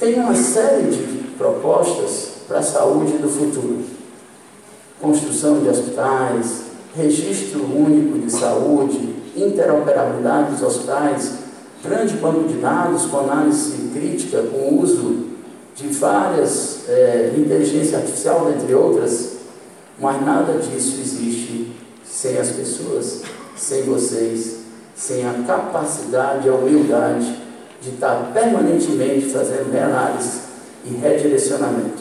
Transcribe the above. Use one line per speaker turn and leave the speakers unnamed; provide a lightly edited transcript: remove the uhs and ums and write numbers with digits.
Tem uma série de propostas para a saúde do futuro. Construção de hospitais, registro único de saúde, interoperabilidade dos hospitais, grande banco de dados com análise crítica, com uso de várias inteligência artificial, entre outras, mas nada disso existe sem as pessoas, sem vocês, sem a capacidade e a humildade de estar permanentemente fazendo reanálise e redirecionamento.